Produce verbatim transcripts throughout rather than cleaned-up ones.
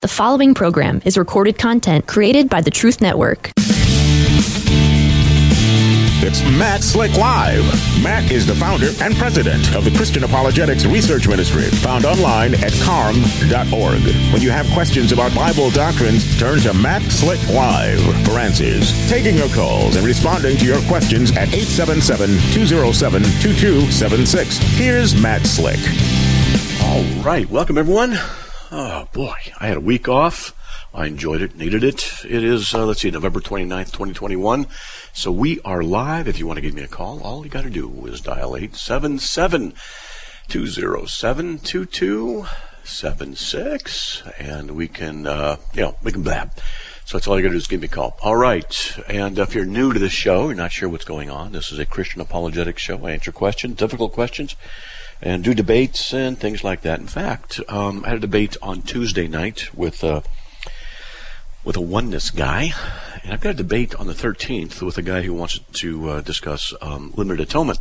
The following program is recorded content created by the Truth Network. It's Matt Slick Live. Matt is the founder and president of the Christian Apologetics Research Ministry, found online at carm dot org. When you have questions about Bible doctrines, turn to Matt Slick Live for answers. Taking your calls and responding to your questions at eight seven seven, two oh seven, two two seven six. Here's Matt Slick. All right. Welcome, everyone. Oh, boy. I had a week off. I enjoyed it, needed it. It is, uh, let's see, November twenty-ninth, twenty twenty-one. So we are live. If you want to give me a call, all you got to do is dial eight seven seven, two oh seven, two two seven six, and we can, uh, you know, we can blab. So that's all you got to do is give me a call. All right. And if you're new to this show, you're not sure what's going on, this is a Christian apologetics show. I answer questions, difficult questions, and do debates and things like that. In fact, um, I had a debate on Tuesday night with uh, with a oneness guy, and I've got a debate on the thirteenth with a guy who wants to uh, discuss um, limited atonement.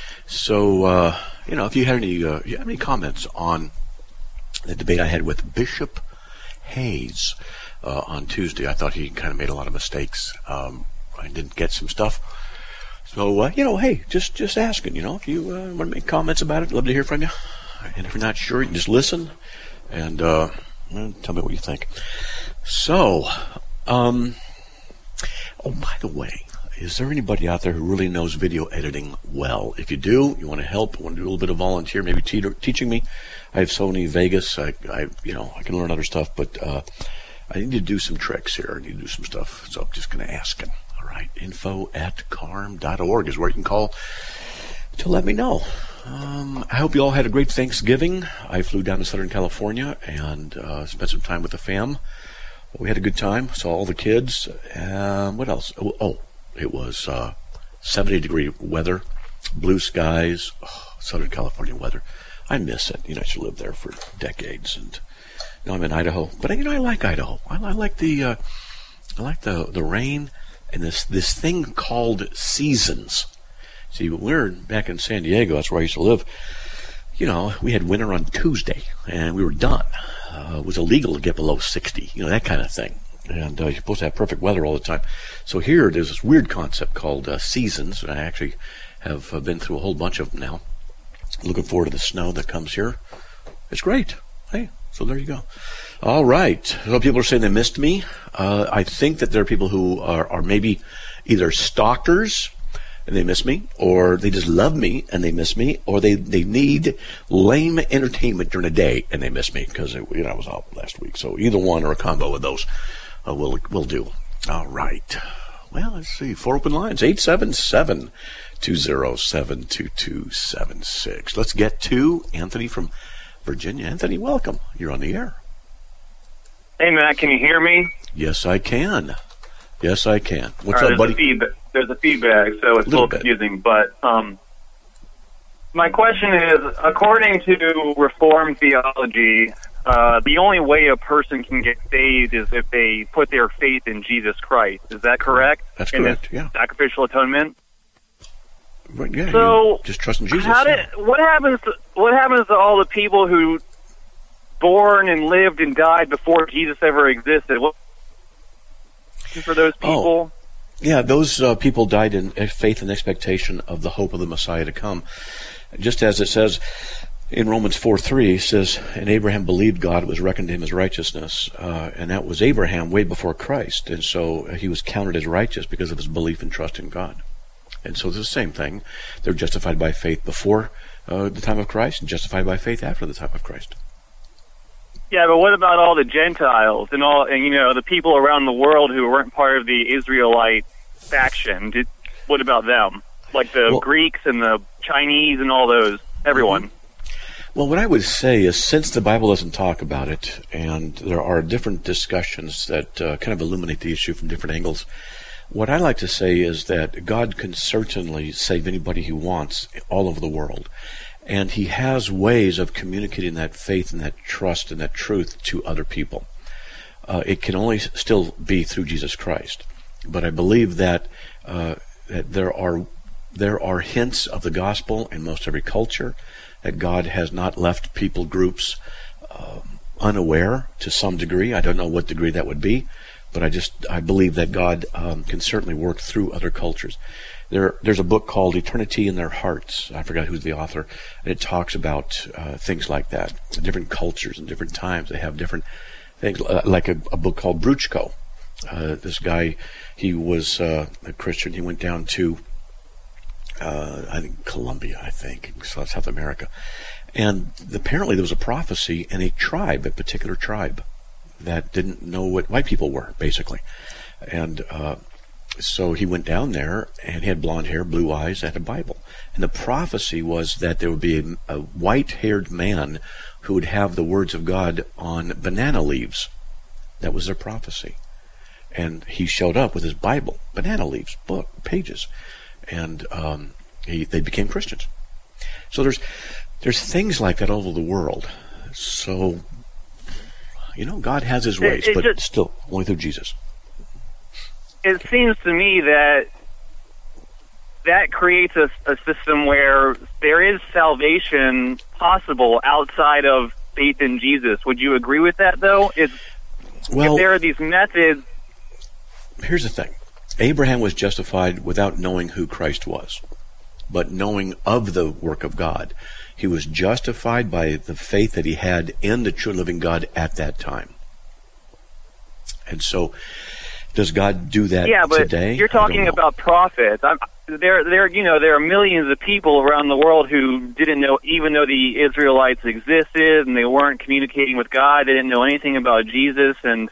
So, uh, you know, if you had any, uh, you have any comments on the debate I had with Bishop Hayes uh, on Tuesday, I thought he kind of made a lot of mistakes. Um, I didn't get some stuff. So, uh, you know, hey, just just asking, you know, if you uh, want to make comments about it, I'd love to hear from you. And if you're not sure, you can just listen and uh, tell me what you think. So, um, oh, by the way, is there anybody out there who really knows video editing well? If you do, you want to help, want to do a little bit of volunteer, maybe te- teaching me. I have Sony Vegas. I, I, you know, I can learn other stuff, but uh, I need to do some tricks here. I need to do some stuff, so I'm just going to ask him. All right, info at carm dot org is where you can call to let me know. Um, I hope you all had a great Thanksgiving. I flew down to Southern California and uh, spent some time with the fam. We had a good time. Saw all the kids. Um, what else? Oh, oh it was uh, seventy degree weather, blue skies, oh, Southern California weather. I miss it. You know, I should live there for decades. And now I'm in Idaho, but you know, I like Idaho. I, I like the, uh, I like the the rain and this this thing called seasons. See, when we were back in San Diego, that's where I used to live. You know, we had winter on Tuesday, and we were done. Uh, it was illegal to get below sixty, you know, that kind of thing. And uh, you're supposed to have perfect weather all the time. So here, there's this weird concept called uh, seasons, and I actually have uh, been through a whole bunch of them now. Looking forward to the snow that comes here. It's great. Hey, so there you go. All right. So people are saying they missed me. Uh, I think that there are people who are, are maybe either stalkers and they miss me, or they just love me and they miss me, or they, they need lame entertainment during the day and they miss me because you know I was out last week. So either one or a combo of those uh, will will do. All right. Well, let's see. Four open lines. eight seven seven, two oh seven, two two seven six. Let's get to Anthony from Virginia. Anthony, welcome. You're on the air. Hey, Matt, can you hear me? Yes, I can. Yes, I can. What's right, up, buddy? A feedback, there's a feedback, so it's a little confusing. But um, my question is, according to Reformed theology, uh, the only way a person can get saved is if they put their faith in Jesus Christ. Is that correct? That's correct, in yeah. Sacrificial atonement? Right, yeah, so, just trust in Jesus. How did, what happens to, what happens to all the people who born and lived and died before Jesus ever existed? What for those people? Oh, yeah, those uh, people died in faith and expectation of the hope of the Messiah to come. Just as it says in Romans four three, it says, and Abraham believed God, it was reckoned to him as righteousness. Uh, and that was Abraham way before Christ. And so he was counted as righteous because of his belief and trust in God. And so it's the same thing. They're justified by faith before uh, the time of Christ and justified by faith after the time of Christ. Yeah, but what about all the Gentiles and all, and you know, the people around the world who weren't part of the Israelite faction? Did, what about them? Like the well, Greeks and the Chinese and all those, everyone. Mm-hmm. Well, what I would say is, since the Bible doesn't talk about it, and there are different discussions that uh, kind of illuminate the issue from different angles, what I like to say is that God can certainly save anybody he wants all over the world. And he has ways of communicating that faith and that trust and that truth to other people. Uh, it can only still be through Jesus Christ. But I believe that, uh, that there are there are hints of the gospel in most every culture, that God has not left people groups uh, unaware to some degree. I don't know what degree that would be, but I just I believe that God um, can certainly work through other cultures. There, there's a book called Eternity in Their Hearts. I forgot who's the author, and it talks about uh, things like that. Different cultures and different times, they have different things. Uh, like a, a book called Bruchko. Uh, this guy, he was uh, a Christian. He went down to uh, I think Colombia, I think, South America. And apparently there was a prophecy in a tribe, a particular tribe, that didn't know what white people were, basically. And uh, so he went down there, and he had blonde hair, blue eyes, and had a Bible. And the prophecy was that there would be a, a white-haired man who would have the words of God on banana leaves. That was their prophecy. And he showed up with his Bible, banana leaves, book, pages. And um, he, they became Christians. So there's there's things like that all over the world. So, you know, God has his ways, it, it but just, still, only through Jesus. It seems to me that that creates a, a system where there is salvation possible outside of faith in Jesus. Would you agree with that, though? Is, well, if there are these methods... Here's the thing. Abraham was justified without knowing who Christ was, but knowing of the work of God. He was justified by the faith that he had in the true living God at that time. And so, does God do that yeah, but today? You're talking about prophets. I'm, there, there, you know, there are millions of people around the world who didn't know, even though the Israelites existed and they weren't communicating with God. They didn't know anything about Jesus. And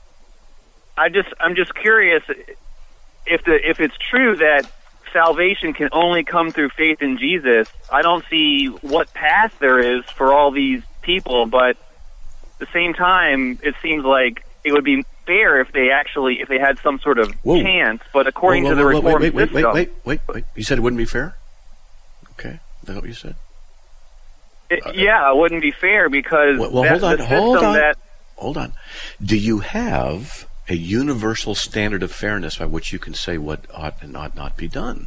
I just, I'm just curious if the if it's true that salvation can only come through faith in Jesus. I don't see what path there is for all these people, but at the same time, it seems like it would be fair if they actually, if they had some sort of Whoa. chance. But according whoa, whoa, to the whoa, Reformed wait, wait, system, wait, wait, wait, wait. You said it wouldn't be fair? Okay, is that what you said? It, uh, yeah, it wouldn't be fair because well, well, that, hold on, the hold system on, that hold on. Do you have a universal standard of fairness by which you can say what ought and ought not be done?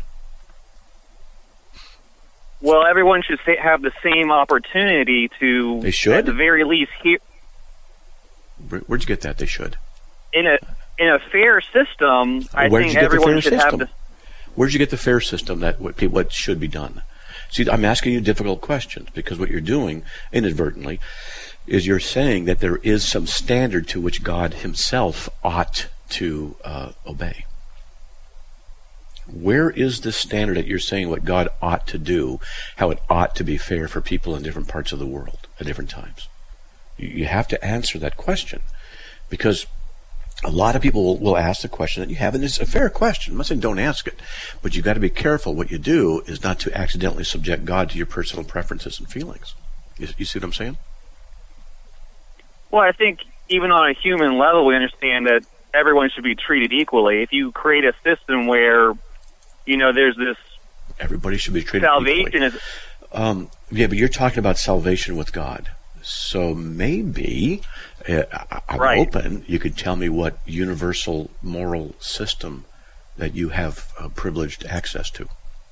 Well, everyone should say, have the same opportunity to, they should? at the very least, hear. Where, where'd you get that? They should. In a in a fair system, I Where'd think you get everyone the fair should system? have the. Where'd you get the fair system that what, people, what should be done? See, I'm asking you difficult questions because what you're doing inadvertently is you're saying that there is some standard to which God himself ought to uh, obey. Where is the standard that you're saying what God ought to do, how it ought to be fair for people in different parts of the world at different times? You, you have to answer that question because a lot of people will, will ask the question that you have, and it's a fair question. I'm not saying don't ask it, but you've got to be careful. What you do is not to accidentally subject God to your personal preferences and feelings. You, you see what I'm saying? Well, I think even on a human level, we understand that everyone should be treated equally. If you create a system where, you know, there's this everybody should be treated salvation equally. is um, yeah, but you're talking about salvation with God. So maybe uh, I'm right. open. You could tell me what universal moral system that you have uh, privileged access to.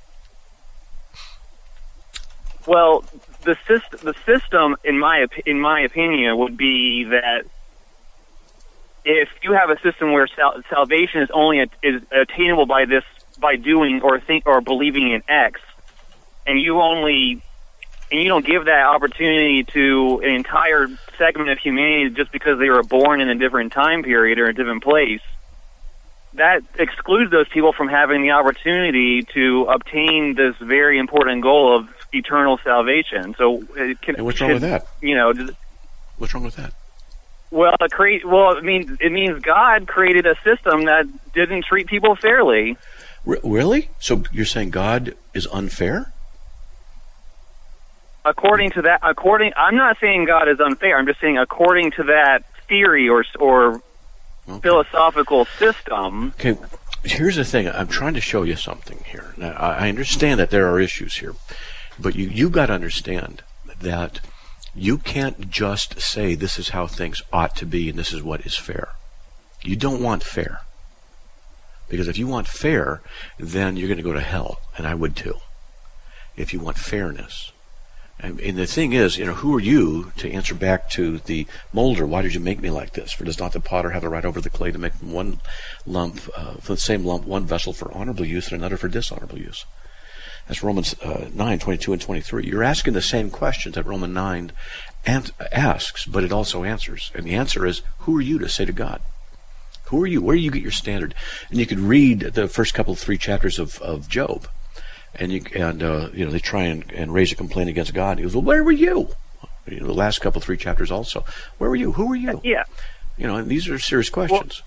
Well, the system, the system, in my in my opinion, would be that if you have a system where sal- salvation is only a, is attainable by this by doing or think or believing in X, and you only and you don't give that opportunity to an entire segment of humanity just because they were born in a different time period or a different place, that excludes those people from having the opportunity to obtain this very important goal of eternal salvation. So, it can, and what's should, wrong with that? You know, does, what's wrong with that? Well, it create. Well, it means it means God created a system that didn't treat people fairly. R- really? So you're saying God is unfair? According to that, according, I'm not saying God is unfair. I'm just saying according to that theory or or okay. philosophical system. Okay. Here's the thing. I'm trying to show you something here. Now, I understand that there are issues here, but you you got to understand that you can't just say this is how things ought to be and this is what is fair. You don't want fair. Because if you want fair, then you're going to go to hell, and I would too. If you want fairness. And, and the thing is, you know, who are you to answer back to the molder? Why did you make me like this? For does not the potter have the right over the clay to make from one lump, uh, from the same lump, one vessel for honorable use and another for dishonorable use? That's Romans uh, nine, twenty-two and twenty-three. You're asking the same questions that Romans nine and asks, but it also answers. And the answer is, who are you to say to God? Who are you? Where do you get your standard? And you could read the first couple of three chapters of, of Job. And you and uh, you know they try and, and raise a complaint against God. He goes, well, where were you? You know, the last couple three chapters also. Where were you? Who were you? Yeah. You know, and these are serious questions.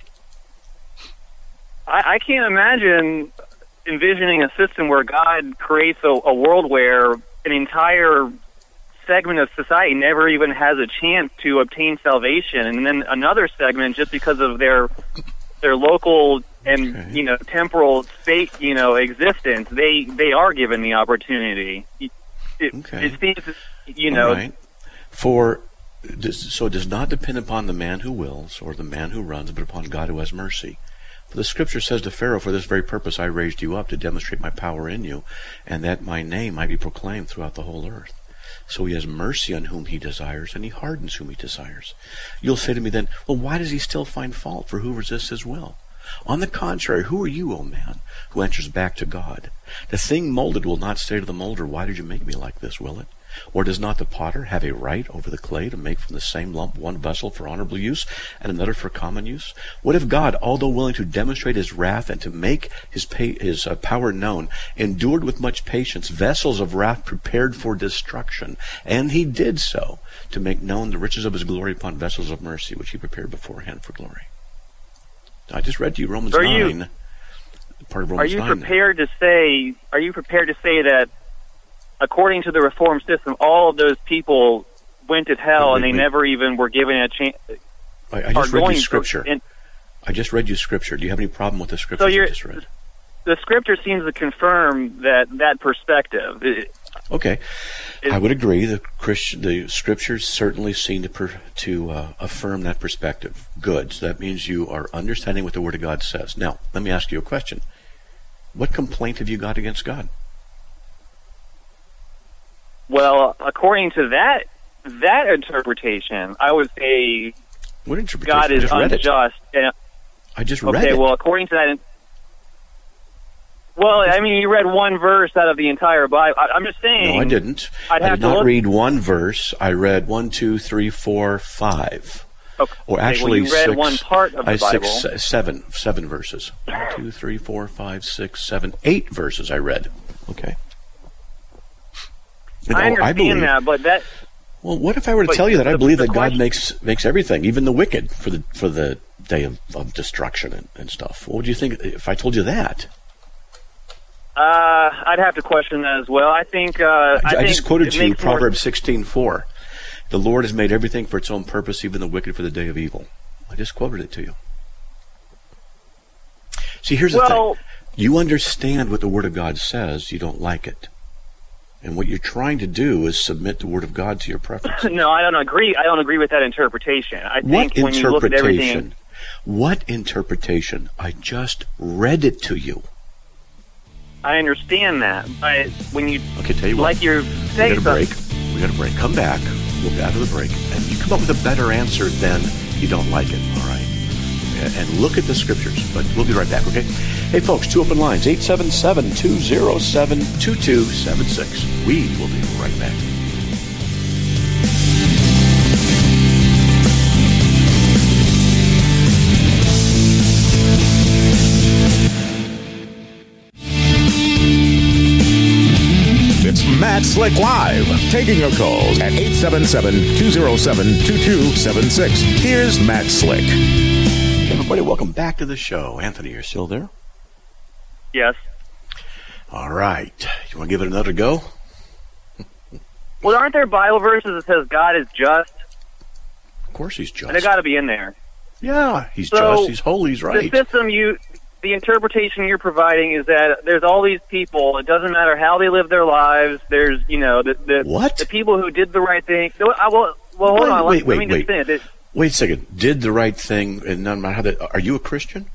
Well, I, I can't imagine envisioning a system where God creates a, a world where an entire segment of society never even has a chance to obtain salvation, and then another segment, just because of their their local and okay. you know temporal state you know existence, they they are given the opportunity. It, okay. it seems you know. All right. For so it does not depend upon the man who wills or the man who runs, but upon God who has mercy. For the Scripture says to Pharaoh, "For this very purpose I raised you up, to demonstrate my power in you, and that my name might be proclaimed throughout the whole earth." So he has mercy on whom he desires, and he hardens whom he desires. You'll say to me then, well, why does he still find fault for who resists his will? On the contrary, who are you, O man, who answers back to God? The thing molded will not say to the molder, why did you make me like this, will it? Or does not the potter have a right over the clay to make from the same lump one vessel for honorable use and another for common use? What if God, although willing to demonstrate his wrath and to make his, pay, his uh, power known, endured with much patience vessels of wrath prepared for destruction? And he did so to make known the riches of his glory upon vessels of mercy, which he prepared beforehand for glory. I just read to you Romans are nine. You, part of Romans are you nine prepared there. to say? Are you prepared to say that, according to the Reformed system, all of those people went to hell wait, wait, and they wait. never even were given a chance? I, I just read you Scripture. In, I just read you Scripture. Do you have any problem with the Scripture so you just read? The Scripture seems to confirm that that perspective. It, okay, it, I would agree. The Christian, the Scriptures certainly seem to per, to uh, affirm that perspective. Good. So that means you are understanding what the Word of God says. Now, let me ask you a question. What complaint have you got against God? Well, according to that that interpretation, I would say what interpretation? God is I unjust. And, I just okay, read it. Okay, well, according to that, well, I mean, you read one verse out of the entire Bible. I, I'm just saying. No, I didn't. I'd I have did to not look. read one verse. I read one, two, three, four, five. Okay. Or actually, well, you read six, one part of the I, Bible. Six, seven, seven verses. One, two, three, four, five, six, seven, eight verses. I read. Okay. And, I oh, understand I believe, that, but that. Well, what if I were to but tell you that the, I believe that question, God makes makes everything, even the wicked, for the for the day of, of destruction and, and stuff? What would you think if I told you that? Uh, I'd have to question that as well. I think. Uh, I, I, think just quoted to you Proverbs more... sixteen four. The Lord has made everything for its own purpose, even the wicked for the day of evil. I just quoted it to you. See, here's the well, thing. You understand what the Word of God says. You don't like it. And what you're trying to do is submit the Word of God to your preference. No, I don't agree. I don't agree with that interpretation. I what think when you look at everything, what interpretation? I just read it to you. I understand that, but when you okay, tell you what, like your say we got a break. We got a break. Come back. We'll be out of the break, and you come up with a better answer than you don't like it. All right. And look at the Scriptures. But we'll be right back, okay? Hey, folks, two open lines, eight seven seven, two oh seven, two two seven six. We will be right back. It's Matt Slick Live, taking your calls at eight seven seven, two oh seven, two two seven six. Here's Matt Slick. Everybody, welcome back to the show. Anthony, you're still there? Yes. All right. You want to give it another go? Well, aren't there Bible verses that says God is just? Of course he's just. And they got to be in there. Yeah, he's so just. He's holy. He's right. The system you, the interpretation you're providing is that there's all these people. It doesn't matter how they live their lives. There's, you know, the the, what? the people who did the right thing. No, I, well, well, hold wait, on. Wait, let, wait, let me wait. just finish. It, Wait a second. Did the right thing, and no matter how that. Are you a Christian?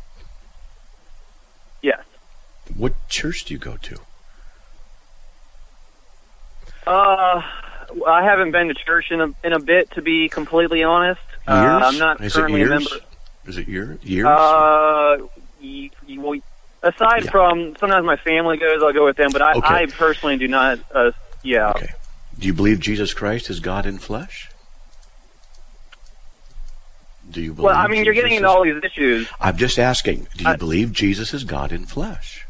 Yes. What church do you go to? Uh, I haven't been to church in a in a bit, to be completely honest. Years? Uh, I'm not Is currently it a years? member. Is it year, years? Uh, y- y- well, aside Yeah. from sometimes my family goes, I'll go with them, but I, Okay. I personally do not. Uh, yeah. Okay. Do you believe Jesus Christ is God in flesh? Do you believe? Well, I mean, you're getting Jesus into is- all these issues. I'm just asking. Do you I- believe Jesus is God in flesh?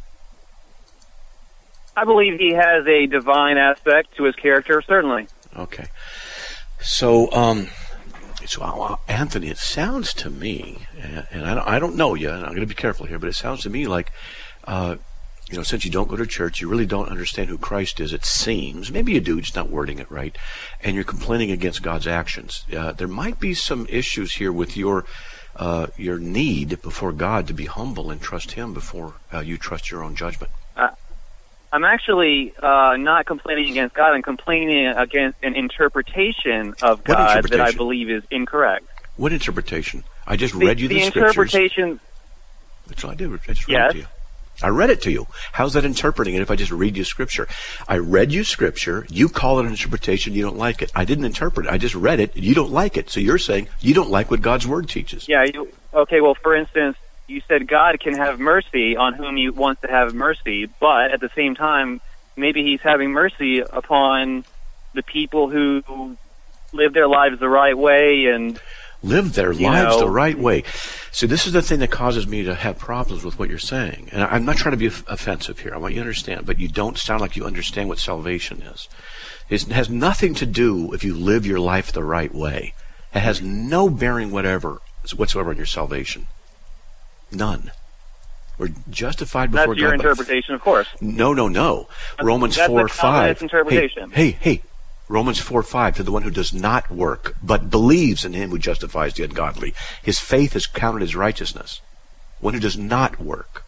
I believe he has a divine aspect to his character, certainly. Okay. So, um, so uh, Anthony, it sounds to me, and, and I, don't, I don't know you, and I'm going to be careful here, but it sounds to me like, uh, you know, since you don't go to church, you really don't understand who Christ is, it seems. Maybe you do, just not wording it right. And you're complaining against God's actions. Uh, there might be some issues here with your uh, your need before God to be humble and trust Him before uh, you trust your own judgment. Uh, I'm actually uh, not complaining against God. I'm complaining against an interpretation of What God that I interpretation? believe is incorrect. What interpretation? I just The, read you the, the scriptures. interpretation. That's all I did. I just read Yes. it to you. I read it to you. How's that interpreting it if I just read you scripture? I read you scripture. You call it an interpretation. You don't like it. I didn't interpret it. I just read it. You don't like it. So you're saying you don't like what God's word teaches. Yeah. You, okay. Well, for instance, you said God can have mercy on whom He wants to have mercy, but at the same time, maybe He's having mercy upon the people who live their lives the right way and Live their You lives know- the right way. So this is the thing that causes me to have problems with what you're saying. And I'm not trying to be off- offensive here. I want you to understand. But you don't sound like you understand what salvation is. It has nothing to do if you live your life the right way. It has no bearing whatever whatsoever on your salvation. None. We're justified before that's your God. by- interpretation, of course. No, no, no. Romans that's four the five. Calvinist interpretation. Hey, hey, hey. Romans four five, to the one who does not work, but believes in Him who justifies the ungodly. His faith is counted as righteousness. One who does not work.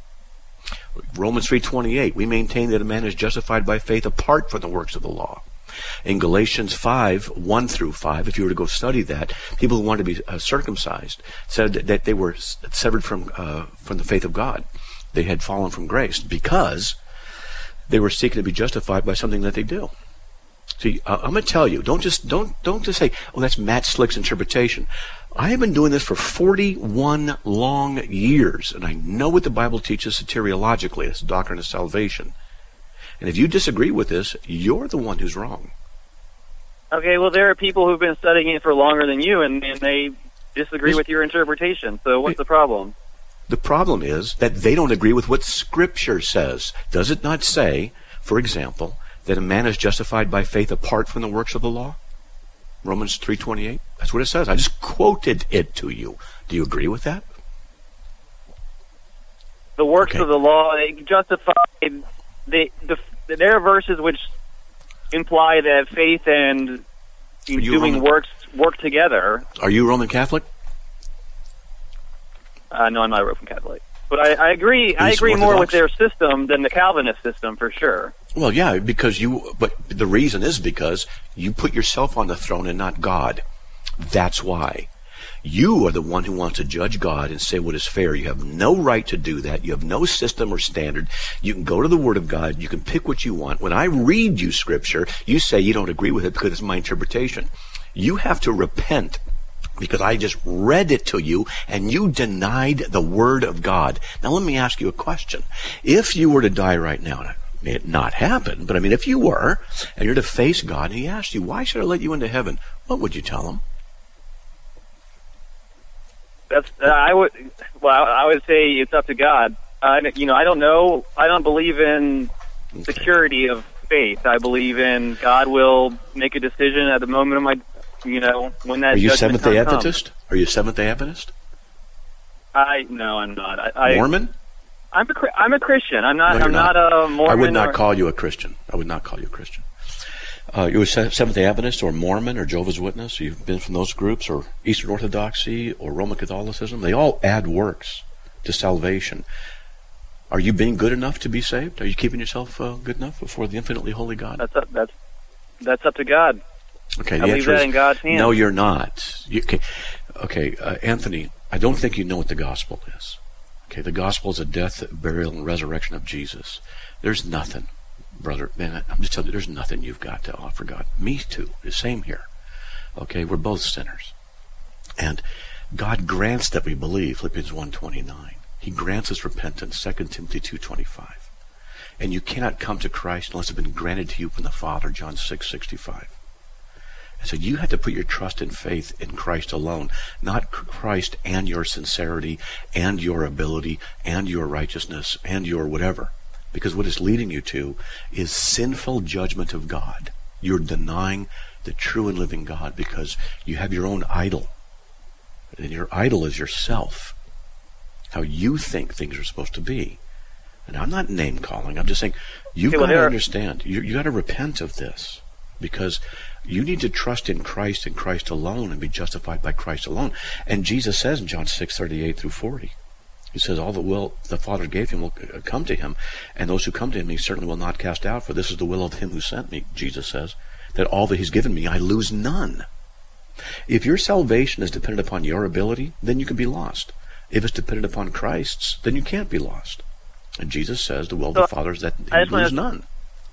Romans three twenty-eight, we maintain that a man is justified by faith apart from the works of the law. In Galatians five, one through five, if you were to go study that, people who wanted to be uh, circumcised said that, that they were s- severed from uh, from the faith of God. They had fallen from grace because they were seeking to be justified by something that they do. See, uh, I'm going to tell you, don't just don't don't just say, "Oh, that's Matt Slick's interpretation." I have been doing this for forty-one long years, and I know what the Bible teaches soteriologically. It's the doctrine of salvation. And if you disagree with this, you're the one who's wrong. Okay, well, there are people who've been studying it for longer than you, and, and they disagree Yes. with your interpretation. So what's the problem? The problem is that they don't agree with what Scripture says. Does it not say, for example, that a man is justified by faith apart from the works of the law? Romans three twenty-eight. That's what it says. I just quoted it to you. Do you agree with that? The works Okay. of the law, they justify, they, the, there are verses which imply that faith and you doing Roman- works work together. Are you Roman Catholic? Uh, no, I'm not a Roman Catholic. But I, I agree. I Eastern agree more with Orthodox? their system than the Calvinist system, for sure. Well, yeah, because you, but the reason is because you put yourself on the throne and not God. That's why. You are the one who wants to judge God and say what is fair. You have no right to do that. You have no system or standard. You can go to the Word of God. You can pick what you want. When I read you Scripture, you say you don't agree with it because it's my interpretation. You have to repent because I just read it to you and you denied the Word of God. Now let me ask you a question. If you were to die right now, and may it not happen, but I mean if you were, and you're to face God and He asked you, why should I let you into heaven? What would you tell Him? That's uh, I would. Well, I would say it's up to God. I, you know, I don't know. I don't believe in Okay. security of faith. I believe in God will make a decision at the moment of my, you know, when that. Are you judgment Seventh-day time comes. Adventist? Are you Seventh-day Adventist? I no, I'm not. I, I Mormon? I'm a Chri- I'm a Christian. I'm not. No, you're I'm not. not. a Mormon. I would not or, call you a Christian. I would not call you a Christian. Uh, you're a Se- Seventh-day Adventist or Mormon or Jehovah's Witness. You've been from those groups, or Eastern Orthodoxy or Roman Catholicism. They all add works to salvation. Are you being good enough to be saved? Are you keeping yourself uh, good enough before the infinitely holy God? That's up. That's that's up to God. Okay, I the leave answer that is in God's hands. no. You're not. You, okay, okay, uh, Anthony. I don't think you know what the gospel is. Okay, the gospel is the death, burial, and resurrection of Jesus. There's nothing. brother, man, I'm just telling you, there's nothing you've got to offer God. Me too. The same here. Okay, we're both sinners. And God grants that we believe, Philippians one twenty-nine. He grants us repentance, Second Timothy two twenty-five. And you cannot come to Christ unless it's been granted to you from the Father, John six sixty-five. And so you have to put your trust and faith in Christ alone, not Christ and your sincerity and your ability and your righteousness and your whatever. Because what it's leading you to is sinful judgment of God. You're denying the true and living God because you have your own idol. And your idol is yourself. How you think things are supposed to be. And I'm not name calling. I'm just saying you've got to understand. You, you got to repent of this. Because you need to trust in Christ and Christ alone and be justified by Christ alone. And Jesus says in John six thirty-eight through forty, he says, all the will the Father gave him will come to him, and those who come to him he certainly will not cast out, for this is the will of him who sent me, Jesus says, that all that he's given me I lose none. If your salvation is dependent upon your ability, then you can be lost. If it's dependent upon Christ's, then you can't be lost. And Jesus says the will of the Father is that you lose to, none.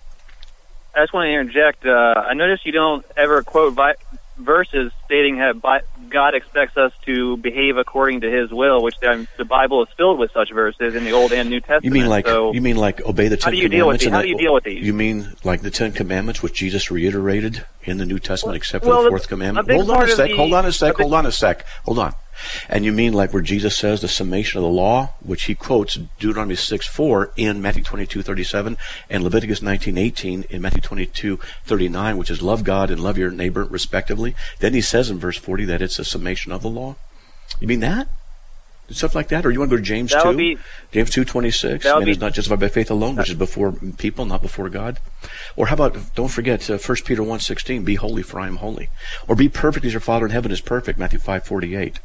I just want to interject. Uh, I notice you don't ever quote vi- verses stating that bi- God expects us to behave according to His will, which um, the Bible is filled with such verses in the Old and New Testament. You mean like so you mean like obey the Ten how do you Commandments? Deal with these? How the, do you deal with these? You mean like the Ten Commandments, which Jesus reiterated in the New Testament, well, except for well, the fourth commandment? A Hold on a sec. The, hold on a sec. a hold on a sec. Hold on. And you mean like where Jesus says the summation of the law, which he quotes Deuteronomy six four in Matthew twenty-two thirty-seven and Leviticus nineteen eighteen in Matthew twenty-two thirty-nine, which is love God and love your neighbor respectively. Then he says in verse forty that it's a summation of the law. You mean that? Stuff like that? Or you want to go to James that two? Be, James two twenty-six. Man is not justified by faith alone, which is before people, not before God. Or how about, don't forget, uh, First Peter one sixteen, be holy for I am holy. Or be perfect as your Father in heaven is perfect, Matthew five forty-eight.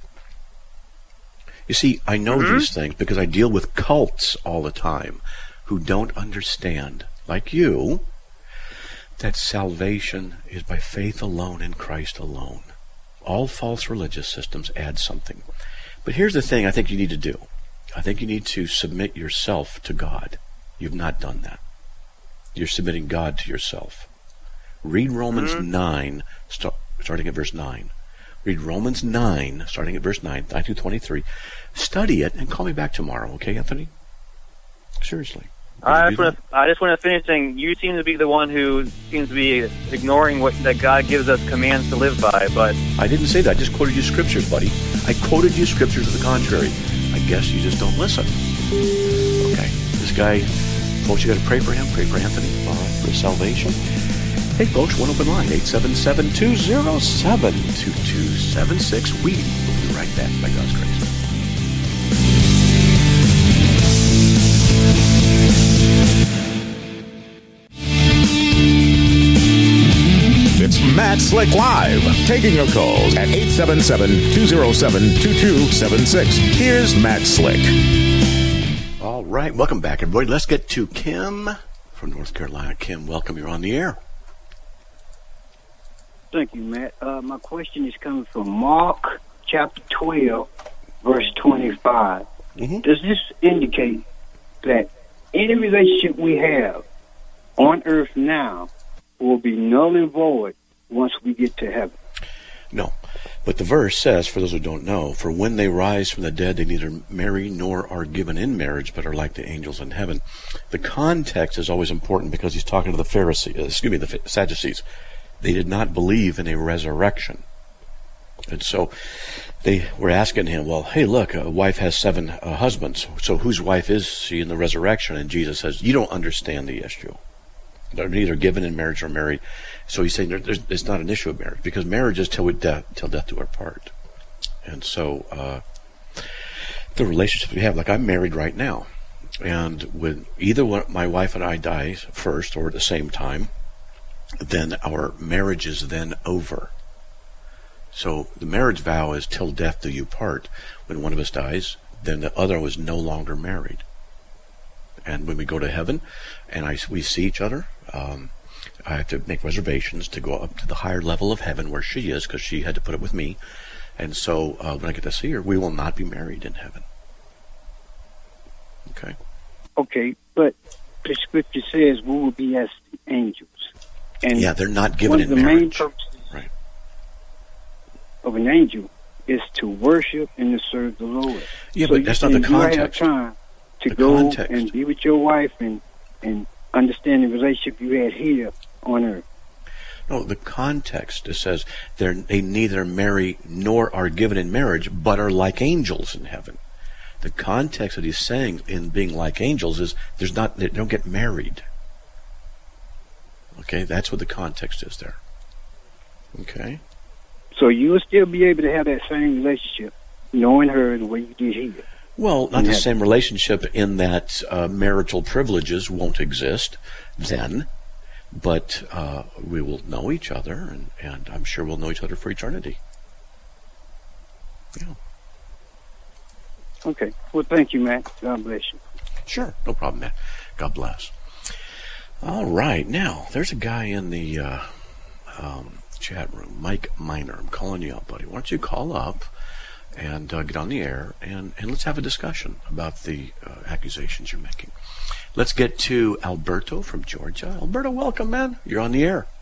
You see, I know mm-hmm. these things because I deal with cults all the time who don't understand, like you, that salvation is by faith alone in Christ alone. All false religious systems add something. But here's the thing I think you need to do. I think you need to submit yourself to God. You've not done that. You're submitting God to yourself. Read Romans mm-hmm. nine, start, starting at verse nine. Read Romans nine, starting at verse nine, nine through twenty-three. Study it and call me back tomorrow, okay, Anthony? Seriously. I just, want to, I just want to finish saying you seem to be the one who seems to be ignoring what that God gives us commands to live by. But I didn't say that. I just quoted you scriptures, buddy. I quoted you scriptures to the contrary. I guess you just don't listen. Okay. This guy, folks, you got to pray for him. Pray for Anthony uh, for his salvation. Hey, folks, one open line, eight seven seven, two zero seven, two two seven six. We will be right back, by God's grace. It's Matt Slick Live, taking your calls at eight seven seven, two zero seven, two two seven six. Here's Matt Slick. All right, welcome back, everybody. Let's get to Kim from North Carolina. Kim, welcome. You're on the air. Thank you, Matt. Uh, my question is coming from Mark chapter twelve, verse twenty-five. Mm-hmm. Does this indicate that any relationship we have on earth now will be null and void once we get to heaven? No. But the verse says, for those who don't know, for when they rise from the dead, they neither marry nor are given in marriage, but are like the angels in heaven. The context is always important because he's talking to the Pharisees, excuse me, the Sadducees. They did not believe in a resurrection. And so they were asking him, well, hey, look, a wife has seven uh, husbands. So whose wife is she in the resurrection? And Jesus says, you don't understand the issue. They're neither given in marriage or married. So he's saying there's, it's not an issue of marriage because marriage is till, we death, till death do our part. And so uh, the relationships we have, like I'm married right now. And when either one, my wife and I die first or at the same time, then our marriage is then over. So the marriage vow is till death do you part. When one of us dies, then the other was no longer married. And when we go to heaven and I, we see each other, um, I have to make reservations to go up to the higher level of heaven where she is because she had to put up with me. And so uh, when I get to see her, we will not be married in heaven. Okay? Okay, but the scripture says we will be as angels. And yeah, they're not given in marriage. One of the main purposes right. of an angel is to worship and to serve the Lord. Yeah, so but that's not the context. You have time to the go context. and be with your wife and, and understand the relationship you had here on earth. No, the context, it says they're, they neither marry nor are given in marriage, but are like angels in heaven. The context that he's saying in being like angels is there's not they don't get married. Okay, that's what the context is there. Okay. So you will still be able to have that same relationship, knowing her the way you did here. Well, not the same relationship in that uh, marital privileges won't exist then, but uh, we will know each other, and, and I'm sure we'll know each other for eternity. Yeah. Okay. Well, thank you, Matt. God bless you. Sure. No problem, Matt. God bless. All right. Now, there's a guy in the uh, um, chat room, Mike Miner. I'm calling you up, buddy. Why don't you call up and uh, get on the air, and, and let's have a discussion about the uh, accusations you're making. Let's get to Alberto from Georgia. Alberto, welcome, man. You're on the air.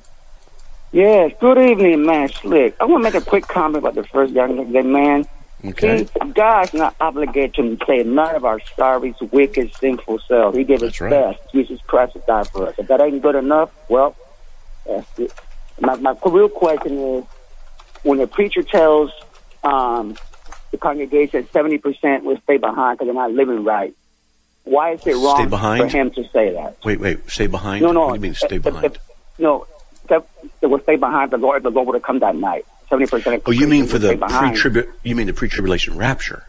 Yes, good evening, man. Slick. I want to make a quick comment about the first young man. Okay. See, God's not obligated to save none of our sorry, wicked, sinful selves. He gave That's us right. best. Jesus Christ has died for us. If that ain't good enough, well, that's it. My, my real question is, when the preacher tells um, the congregation that seventy percent will stay behind because they're not living right, why is it wrong Stay behind? for him to say that? Wait, wait. Stay behind? No, no. What do you mean stay if, behind? If, if, no, that they will stay behind the Lord. The Lord would have come that night. Seventy percent. Oh, you mean for the pre-tribute? You mean the pre-tribulation rapture?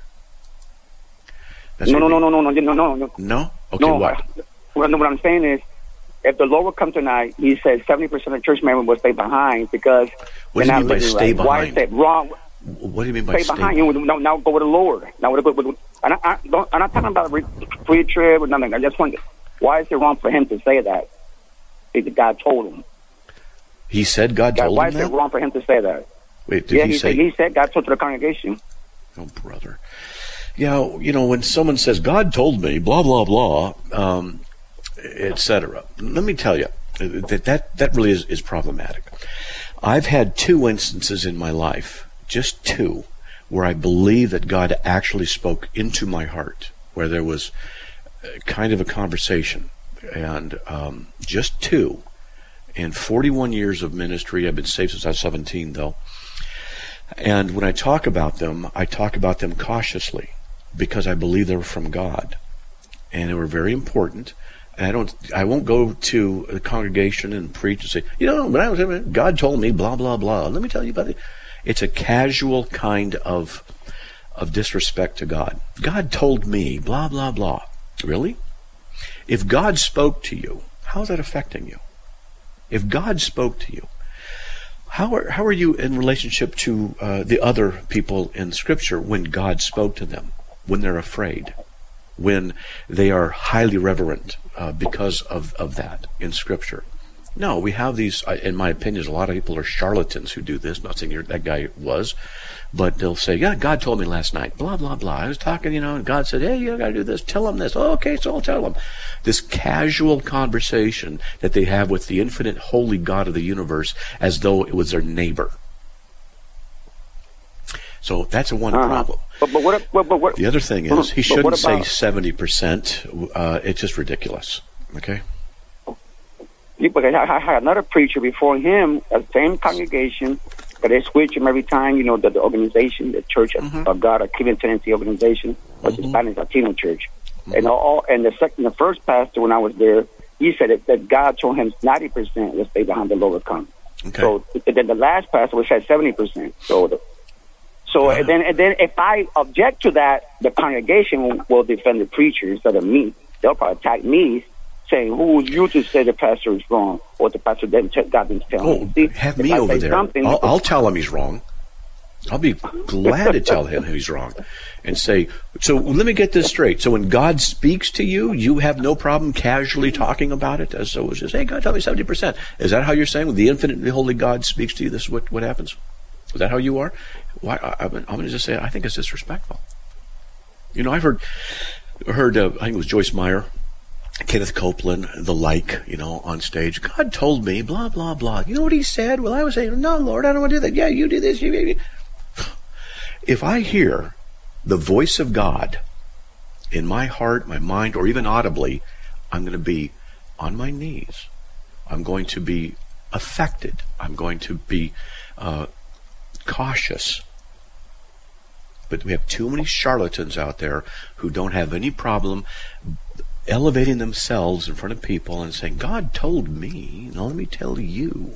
That's No, no, what no, you no, no, no, no, no, no. mean. No. Okay. No, What? I- What, what I'm saying is, if the Lord would come tonight, He says seventy percent of church members will stay behind because What do they're you not mean by living stay right. Why is behind? that wrong? What do you mean by Stay stay behind. behind? You now, now go with the Lord. Now with, with, with, I'm, not, I don't, I'm not talking about re- free trib or nothing. I just want. Why is it wrong for him to say that? If God told him. He said God God, told why him is that? it wrong for him to say that? Wait, did yeah, he, he say? said. He said God told to the congregation. Oh, brother. Yeah, you know, when someone says, God told me, blah, blah, blah, um, et cetera. Let me tell you, that, that, that really is, is problematic. I've had two instances in my life, just two, where I believe that God actually spoke into my heart, where there was kind of a conversation. And um, just two. In forty-one years of ministry, I've been saved since I was seventeen, though. And when I talk about them, I talk about them cautiously because I believe they were from God, and they were very important. And I don't, I won't go to the congregation and preach and say, you know, when I was, God told me, blah blah blah. Let me tell you about it. It's a casual kind of of disrespect to God. God told me, blah blah blah. Really? If God spoke to you, how is that affecting you? If God spoke to you, how are how are you in relationship to uh, the other people in Scripture when God spoke to them, when they're afraid, when they are highly reverent uh, because of, of that in Scripture? No, we have these, in my opinion, a lot of people are charlatans who do this. Not saying that guy was, but they'll say, yeah, God told me last night, blah, blah, blah. I was talking, you know, and God said, hey, you got to do this. Tell them this. Oh, okay, so I'll tell them. This casual conversation that they have with the infinite holy God of the universe as though it was their neighbor. So that's a one uh-huh. problem. But, but what, but, but what, the other thing is, he shouldn't say about, seventy percent. Uh, it's just ridiculous. Okay? Because I had another preacher before him, the same congregation, but they switch him every time. You know, the, the organization, the Church mm-hmm. of God, a Cuban Tendency organization, which mm-hmm. is Spanish Latino Church, mm-hmm. and all. And the second, the first pastor, when I was there, he said that, that God told him ninety percent will stay behind the lower come. Okay. So then the last pastor was said seventy percent. So, the, so uh-huh. and then and then if I object to that, the congregation will, will defend the preacher instead of me. They'll probably attack me, saying, who are you to say the pastor is wrong, or the pastor didn't t- God didn't tell oh, him? See, have me over there. I'll, I'll tell him he's wrong. I'll be glad to tell him he's wrong and say, so let me get this straight. So when God speaks to you, you have no problem casually talking about it as so it's just, hey, God, tell me seventy percent. Is that how you're saying when the infinitely holy God speaks to you, this is what, what happens? Is that how you are? Why, I, I'm going to just say, I think it's disrespectful. You know, I've heard, heard uh, I think it was Joyce Meyer, Kenneth Copeland, the like, you know, on stage. God told me, blah, blah, blah. You know what he said? Well, I was saying, no, Lord, I don't want to do that. Yeah, you do this. You, you. If I hear the voice of God in my heart, my mind, or even audibly, I'm going to be on my knees. I'm going to be affected. I'm going to be uh, cautious. But we have too many charlatans out there who don't have any problem elevating themselves in front of people and saying, God told me, now let me tell you.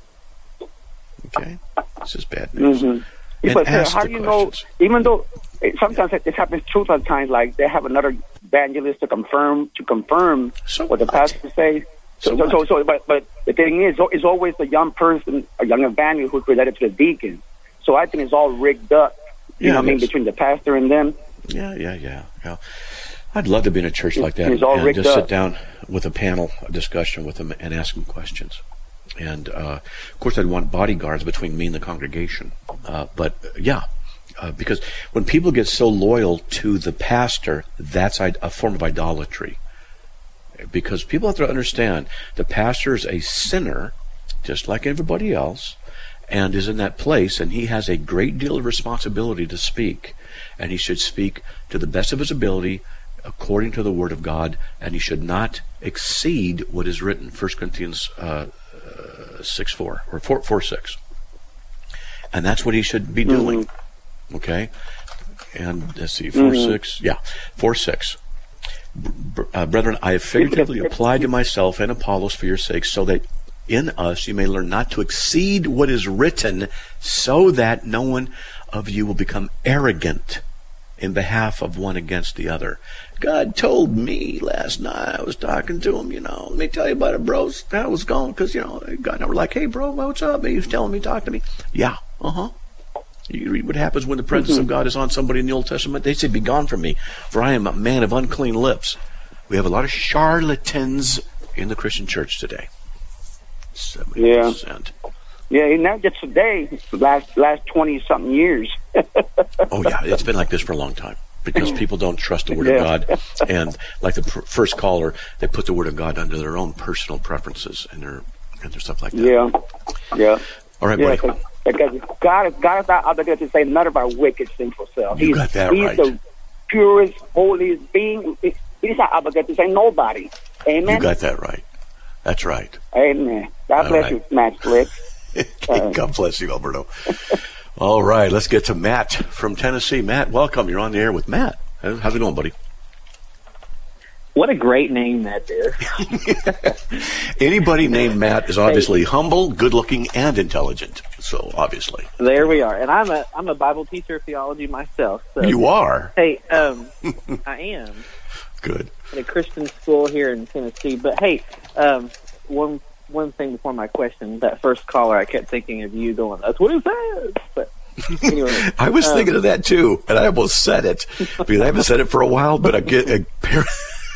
Okay? This is bad news. Mm-hmm. And but ask how the do you questions. know, even though it, sometimes it happens two times, like they have another evangelist to confirm to confirm So what the what? pastor says. So So, so, so, what? so, but, but the thing is, it's always the young person, a young evangelist who's related to the deacon. So I think it's all rigged up, you Yeah, know what I it mean, is. between the pastor and them. Yeah, yeah, yeah, yeah. I'd love to be in a church like that It's all and rigged just sit up. down with a panel discussion with them and ask them questions. And, uh, of course, I'd want bodyguards between me and the congregation. Uh, but, uh, yeah, uh, because when people get so loyal to the pastor, that's a form of idolatry. Because people have to understand the pastor is a sinner, just like everybody else, and is in that place, and he has a great deal of responsibility to speak. And he should speak to the best of his ability according to the Word of God, and he should not exceed what is written, First Corinthians uh, uh, six four, or four, four six. And that's what he should be doing. Mm-hmm. Okay? And let's see, four mm-hmm. six, yeah, four six. Uh, brethren, I have figuratively applied to myself and Apollos for your sake, so that in us you may learn not to exceed what is written, so that no one of you will become arrogant in behalf of one against the other. God told me last night, I was talking to him, you know, let me tell you about it, bros. I was going, because, you know, God and I were like, hey, bro, what's up? He was telling me, talk to me. Yeah, uh-huh. You read what happens when the presence mm-hmm. of God is on somebody in the Old Testament. They say, be gone from me, for I am a man of unclean lips. We have a lot of charlatans in the Christian church today. seventy percent. Yeah. Yeah, not just today, last last twenty-something years. Oh, yeah, it's been like this for a long time. Because people don't trust the Word yeah. of God. And like the pr- first caller, they put the Word of God under their own personal preferences and their, and their stuff like that. Yeah, yeah. All right, yeah, buddy. Because God, God is not obligated to say none of our wicked, sinful self. You he's, got that he's right. the purest, holiest being. He's not obligated to say nobody. Amen? You got that right. That's right. Amen. God All bless right. you, Matt Slick. uh, God bless you, Alberto. All right, let's get to Matt from Tennessee. Matt, welcome. You're on the air with Matt. How's it going, buddy? What a great name that is. Anybody named Matt is obviously hey. humble, good-looking, and intelligent. So, obviously. There we are. And I'm a I'm a Bible teacher of theology myself. So, you are? Hey, um, I am. Good. At a Christian school here in Tennessee. But, hey, um, one one thing before my question, that first caller, I kept thinking of you going, that's what it says. But anyway. I was um, thinking of that, too. And I almost said it. Because I haven't said it for a while, but I get... apparently,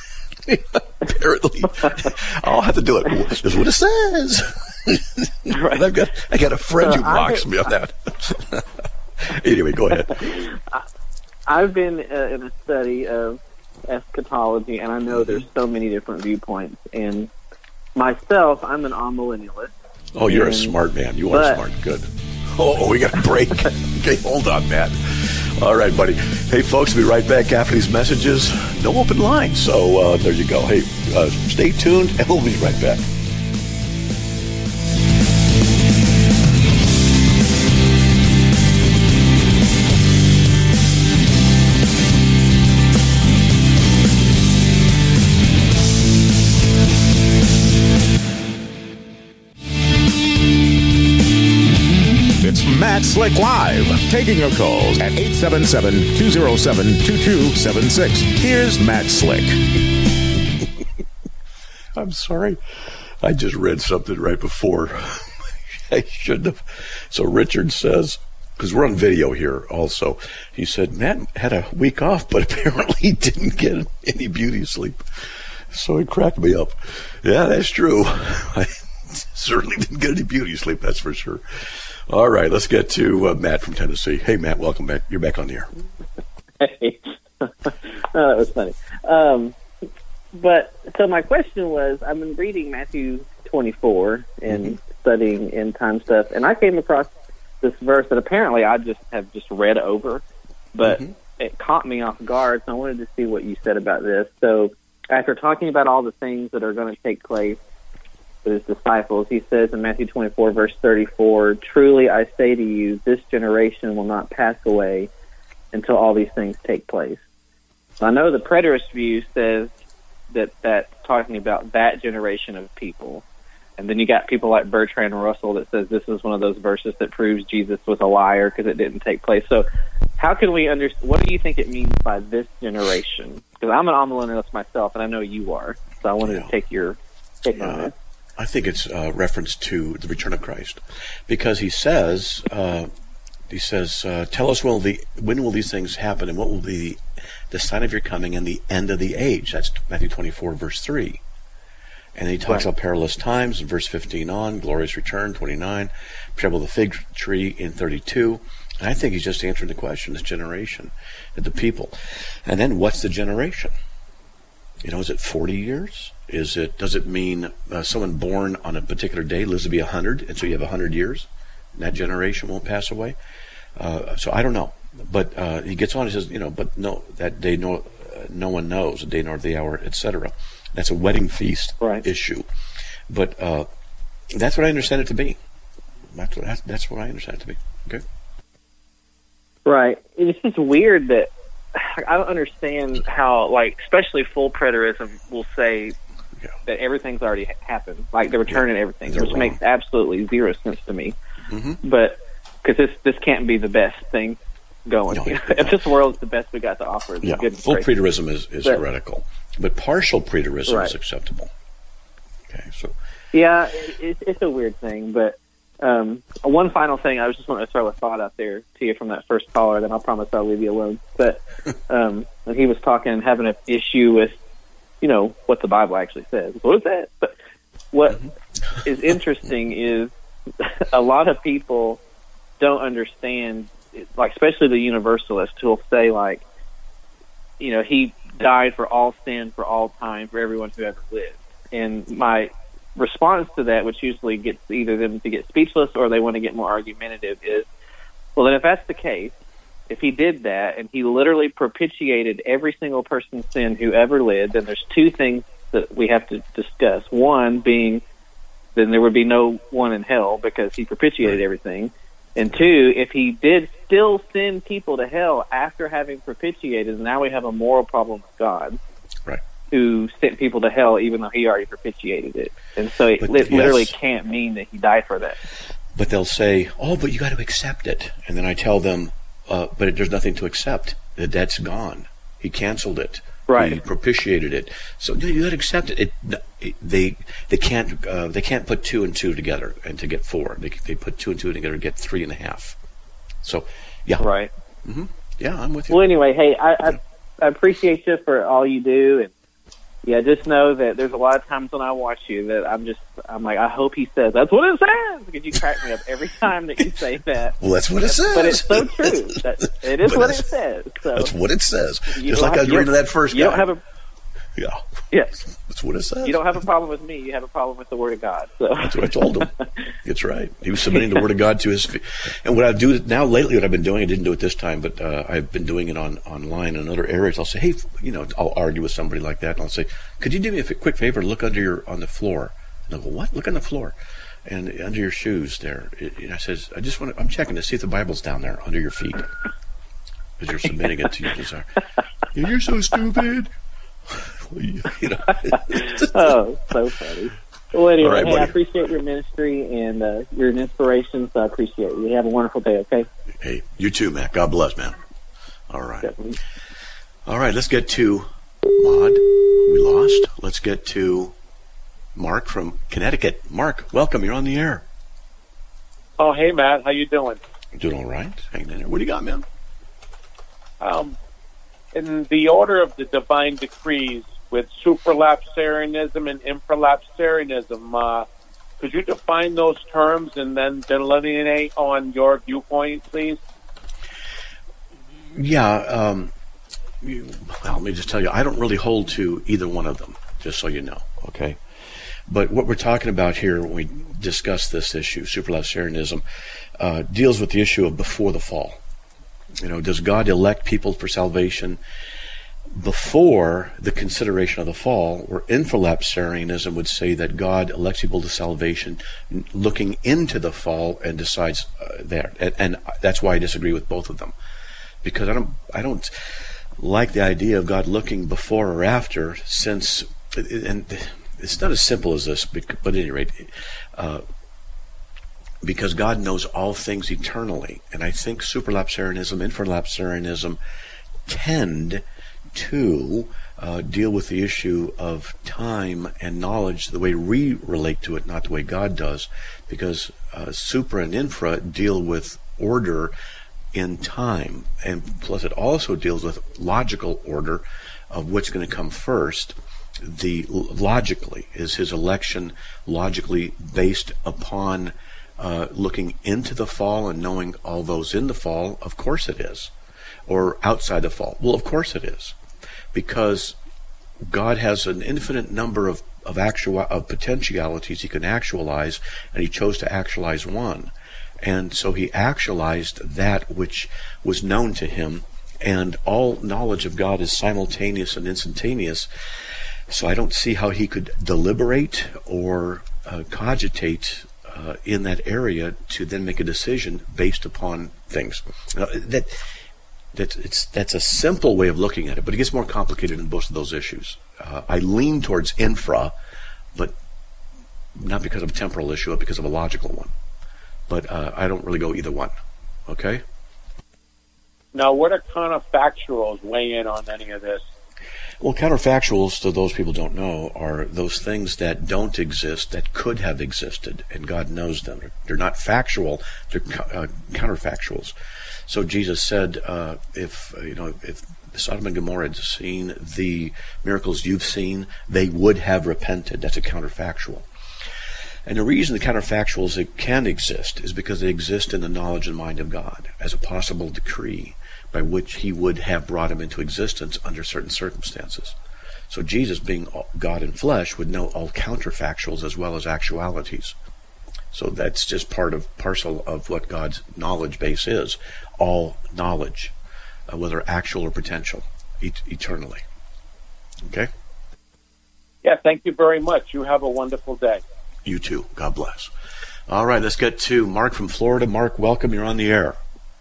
I'll have to do it. That's what it says. Right. I've got I got a friend so who mocks I, me on that. Anyway, go ahead. I, I've been uh, in a study of eschatology, and I know there's so many different viewpoints. And myself, I'm an amillennialist. Oh, you're and, a smart man. You but, are smart. Good. Oh, we got a break. Okay, hold on, Matt. All right, buddy. Hey, folks, we'll be right back after these messages. No open line, so uh, there you go. Hey, uh, stay tuned, and we'll be right back. Matt Slick Live, taking your calls at eight seven seven, two oh seven, two two seven six. Here's Matt Slick. I'm sorry. I just read something right before. I shouldn't have. So Richard says, because we're on video here also, he said, Matt had a week off, but apparently didn't get any beauty sleep. So he cracked me up. Yeah, that's true. I certainly didn't get any beauty sleep, that's for sure. All right, let's get to uh, Matt from Tennessee. Hey, Matt, welcome back. You're back on the air. Hey. Oh, that was funny. Um, but so my question was, I've been reading Matthew twenty-four and mm-hmm. studying end time stuff, and I came across this verse that apparently I just have just read over, but mm-hmm. it caught me off guard, so I wanted to see what you said about this. So after talking about all the things that are going to take place with his disciples, he says in Matthew twenty-four, verse thirty-four, "Truly I say to you, this generation will not pass away until all these things take place." So I know the preterist view says that that's talking about that generation of people. And then you got people like Bertrand Russell that says this is one of those verses that proves Jesus was a liar because it didn't take place. So how can we understand, what do you think it means by this generation? Because I'm an amillennialist myself, and I know you are. So I wanted yeah. to take your take yeah. on this. I think it's a reference to the return of Christ. Because he says, uh, he says, uh, tell us when will, the, when will these things happen, and what will be the sign of your coming and the end of the age? That's Matthew twenty-four, verse three. And then he talks right. about perilous times in verse fifteen on, glorious return, twenty-nine, parable of the fig tree in thirty-two. And I think he's just answering the question, this generation, the people. And then what's the generation? You know, is it forty years? Is it? Does it mean uh, someone born on a particular day lives to be one hundred, and so you have one hundred years? And that generation won't pass away? Uh, so I don't know. But uh, he gets on and says, you know, but no, that day no, uh, no one knows, the day nor the hour, et cetera. That's a wedding feast right. issue. But uh, that's what I understand it to be. That's what, that's, that's what I understand it to be. Okay? Right. It's just weird that I don't understand how, like, especially full preterism will say yeah. that everything's already ha- happened, like the return yeah. and everything, They're which wrong. makes absolutely zero sense to me. Mm-hmm. But because this this can't be the best thing going. No, you know? no. If this world is the best we got to offer, yeah. good full crazy. preterism is, is but, heretical. But partial preterism right. is acceptable. Okay, so yeah, it, it's a weird thing. But um, one final thing, I was just wanting to throw a thought out there to you from that first caller. Then I'll promise I'll leave you alone. But um, when he was talking, having an issue with, you know, what the Bible actually says. What is that? But what mm-hmm. is interesting is a lot of people don't understand, like especially the universalists who will say, like, you know, he died for all sin, for all time, for everyone who ever lived. And my response to that, which usually gets either them to get speechless or they want to get more argumentative, is, well, then if that's the case, if he did that and he literally propitiated every single person's sin who ever lived, then there's two things that we have to discuss. One being, then there would be no one in hell because he propitiated everything. And two, if he did still send people to hell after having propitiated, now we have a moral problem with God, right? Who sent people to hell even though he already propitiated it. And so it, but, it yes. literally can't mean that he died for that. But they'll say, oh, but you got to accept it. And then I tell them, uh, but it, there's nothing to accept. The debt's gone. He canceled it. Right. He propitiated it. So you got to accept it. it, it they they can't uh, they can't put two and two together and to get four. They they put two and two together and get three and a half. So yeah. Right. Mm-hmm. Yeah, I'm with you. Well, anyway, hey, I, I I appreciate you for all you do, and yeah, just know that there's a lot of times when I watch you that I'm just I'm like, I hope he says that's what it says, because you crack me up every time that you say that. Well, that's what it says. But it's so true. That, it is what it says. So that's what it says. Just like I agreed to that first you guy. Don't have a, yeah. Yes. That's what it says. You don't have a problem with me. You have a problem with the Word of God. So. That's what I told him. That's right. He was submitting the Word of God to his feet. And what I do now lately, what I've been doing, I didn't do it this time, but uh, I've been doing it on online in other areas. I'll say, hey, you know, I'll argue with somebody like that, and I'll say, could you do me a quick favor? Look under your on the floor. And they'll go, what? Look on the floor. And under your shoes there. And I says, I just want to, I'm checking to see if the Bible's down there under your feet. Because you're submitting it to your desire. Yeah, you're so stupid. You know. Oh, so funny. Well, anyway, right, hey, I appreciate your ministry, and uh, you're an inspiration, so I appreciate it. You have a wonderful day, okay? Hey, you too, Matt. God bless, man. All right. Definitely. All right, let's get to Maud. We lost. Let's get to Mark from Connecticut. Mark, welcome. You're on the air. Oh, hey, Matt. How you doing? Doing all right. Hanging in there. What do you got, man? Um, in the order of the divine decrees with supralapsarianism and infralapsarianism, uh, could you define those terms and then delineate on your viewpoint, please? Yeah. Um, you, well, let me just tell you, I don't really hold to either one of them, just so you know, okay? But what we're talking about here when we discuss this issue, supralapsarianism, uh, deals with the issue of before the fall. You know, does God elect people for salvation before the consideration of the fall? Where infralapsarianism would say that God elects people to salvation looking into the fall and decides uh, there. And, and that's why I disagree with both of them. Because I don't, I don't like the idea of God looking before or after, since, and it's not as simple as this, but at any rate, uh, because God knows all things eternally. And I think supralapsarianism, infralapsarianism tend to uh, deal with the issue of time and knowledge the way we relate to it, not the way God does, because uh, supra and infra deal with order in time, and plus it also deals with logical order of what's going to come first. The logically is his election logically based upon uh, looking into the fall and knowing all those in the fall? Of course it is. Or outside the fall? Well, of course it is, because God has an infinite number of of actual of potentialities he can actualize, and he chose to actualize one. And so he actualized that which was known to him, and all knowledge of God is simultaneous and instantaneous. So I don't see how he could deliberate or uh, cogitate uh, in that area to then make a decision based upon things. Uh, that that it's that's a simple way of looking at it, but it gets more complicated in both of those issues. Uh, I lean towards infra, but not because of a temporal issue, but because of a logical one. But uh, I don't really go either one. Okay? Now, what are counterfactuals weigh in on any of this? Well, counterfactuals, to those people who don't know, are those things that don't exist that could have existed, and God knows them. They're not factual; they're uh, counterfactuals. So Jesus said, uh, "If you know, if Sodom and Gomorrah had seen the miracles you've seen, they would have repented." That's a counterfactual. And the reason the counterfactuals that can exist is because they exist in the knowledge and mind of God as a possible decree by which he would have brought them into existence under certain circumstances. So Jesus, being God in flesh, would know all counterfactuals as well as actualities. So that's just part of parcel of what God's knowledge base is. All knowledge, uh, whether actual or potential, et- eternally. Okay? Yeah, thank you very much. You have a wonderful day. You too. God bless. All right, let's get to Mark from Florida. Mark, welcome. You're on the air.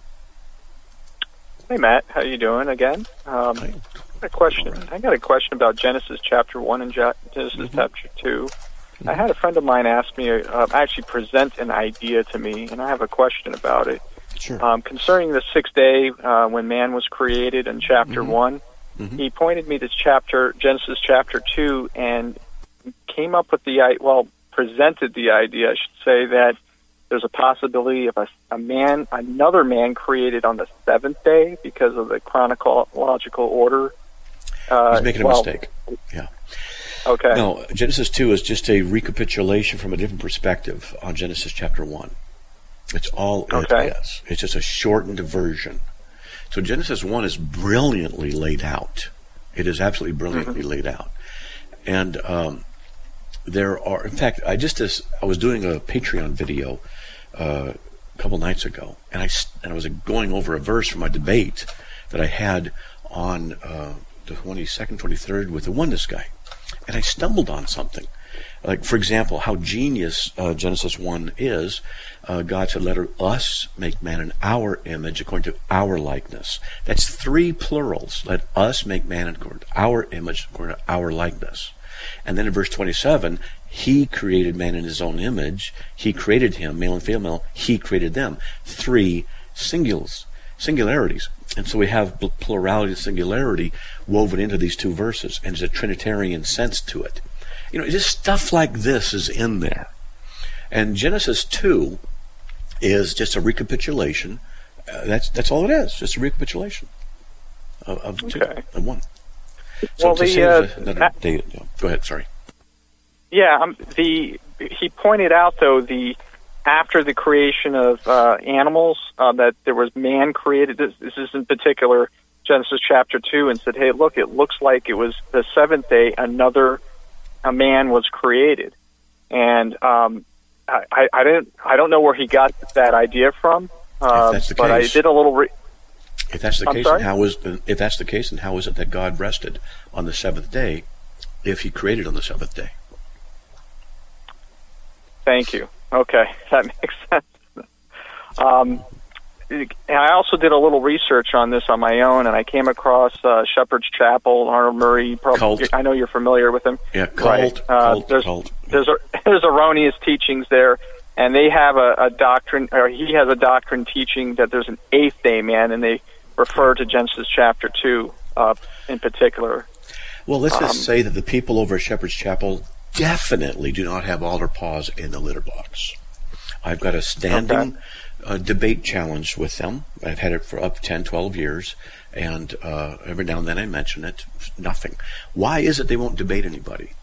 Hey, Matt. How you doing again? Um, I got a question. Right. I got a question about Genesis chapter one and Genesis mm-hmm. chapter two. Mm-hmm. I had a friend of mine ask me, uh, actually present an idea to me, and I have a question about it. Sure. Um, concerning the sixth day uh, when man was created in chapter mm-hmm. one, mm-hmm. he pointed me to chapter Genesis chapter two and came up with the well presented the idea, I should say, that there's a possibility of a, a man, another man created on the seventh day because of the chronological order. Uh, He's making a well, mistake. Yeah. Okay. No, Genesis two is just a recapitulation from a different perspective on Genesis chapter one. It's all okay. it is. It's just a shortened version. So Genesis one is brilliantly laid out. It is absolutely brilliantly mm-hmm. laid out. And um, there are, in fact, I just as I was doing a Patreon video uh, a couple nights ago, and I and I was going over a verse from my debate that I had on uh, the twenty-second, twenty-third with the oneness guy, and I stumbled on something. Like, for example, how genius uh, Genesis one is. Uh, God said, "Let us make man in our image, according to our likeness." That's three plurals. Let us make man according to our image, according to our likeness. And then in verse twenty-seven, he created man in his own image. He created him, male and female. He created them. Three singulars, singularities. And so we have plurality and singularity woven into these two verses, and there's a Trinitarian sense to it. You know, just stuff like this is in there. And Genesis two is just a recapitulation. Uh, that's that's all it is, just a recapitulation of, of okay. two and one. So well, to the, say uh, another day, yeah. Go ahead, sorry. Yeah, um, the he pointed out, though, the after the creation of uh, animals, uh, that there was man created. This, this is in particular Genesis chapter two, and said, hey, look, it looks like it was the seventh day, another a man was created. And um, I, I, I didn't. I don't know where he got that idea from. Uh, if that's the but case, I did a little. Re- if that's the I'm case, sorry? then how is if that's the case, then how is it that God rested on the seventh day, if He created on the seventh day? Thank you. Okay, that makes sense. Um, and I also did a little research on this on my own, and I came across uh, Shepherd's Chapel, Arnold Murray. Probably, Cult. I know you're familiar with him. Yeah, cult. Right. Uh, cult, there's, cult. There's, there's erroneous teachings there, and they have a, a doctrine, or he has a doctrine teaching that there's an eighth day man, and they refer to Genesis chapter two uh, in particular. Well, let's Um, just say that the people over at Shepherd's Chapel definitely do not have altar paws in the litter box. I've got a standing Okay. uh, debate challenge with them. I've had it for up to ten, twelve years, and uh, every now and then I mention it. Nothing. Why is it they won't debate anybody?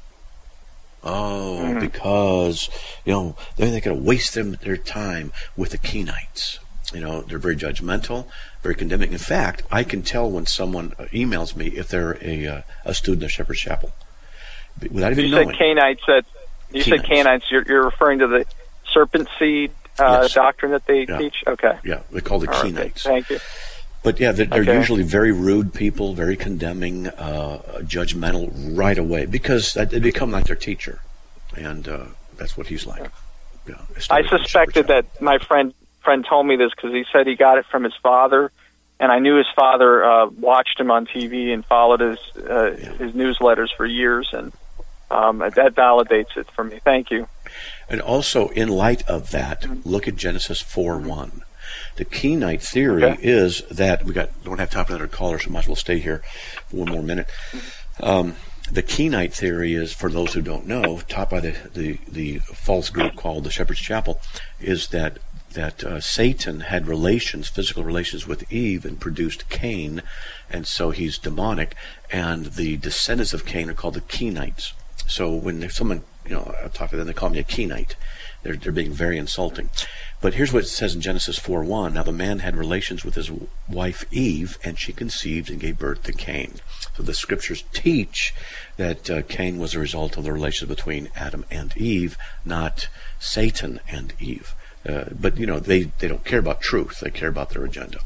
Oh, Mhm. because, you know, they're not going to waste them, their time with the Kenites. You know, they're very judgmental, very condemning. In fact, I can tell when someone uh, emails me if they're a uh, a student of Shepherd's Chapel, without even You knowing. said Canaanites. That you said Canaanites. Canaanites. You're, you're referring to the serpent seed uh, Yes. doctrine that they Yeah. teach. Okay. Yeah, they call the All right. Kenites. Thank you. But yeah, they're, they're Okay. usually very rude people, very condemning, uh, judgmental right away, because that, they become like their teacher, and uh, that's what he's like. Yeah, I started from suspected Shepherd's that my friend friend told me this because he said he got it from his father, and I knew his father uh, watched him on T V and followed his uh, Yeah. his newsletters for years, and um, that validates it for me. Thank you. And also, in light of that, look at Genesis four one. The Kenite theory Okay. is that we got don't have time for another caller, so might as well stay here for one more minute. Um, the Kenite theory is, for those who don't know, taught by the, the, the false group called the Shepherd's Chapel, is that that uh, Satan had relations, physical relations with Eve, and produced Cain, and so he's demonic. And the descendants of Cain are called the Kenites. So when there's someone, you know, I talk to them, they call me a Kenite. They're they're being very insulting. But here's what it says in Genesis four one. Now the man had relations with his wife Eve, and she conceived and gave birth to Cain. So the scriptures teach that uh, Cain was a result of the relations between Adam and Eve, not Satan and Eve. Uh, but, you know, they, they don't care about truth. They care about their agenda.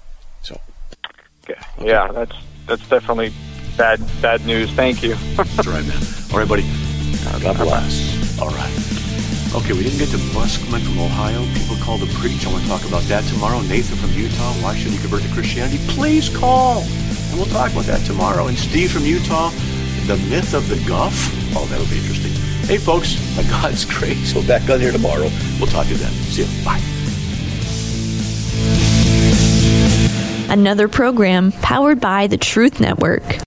So. Okay. Yeah, that's that's definitely bad bad news. Thank you. That's right, man. All right, buddy. Uh, God bless. All right. Okay, we didn't get to Buskman from Ohio. People call to preach. I want to talk about that tomorrow. Nathan from Utah. Why should he convert to Christianity? Please call. And we'll talk about that tomorrow. And Steve from Utah. The myth of the guff. Oh, that'll be interesting. Hey, folks. By God's grace, we'll back on here tomorrow. We'll talk to you then. See you. Bye. Another program powered by the Truth Network.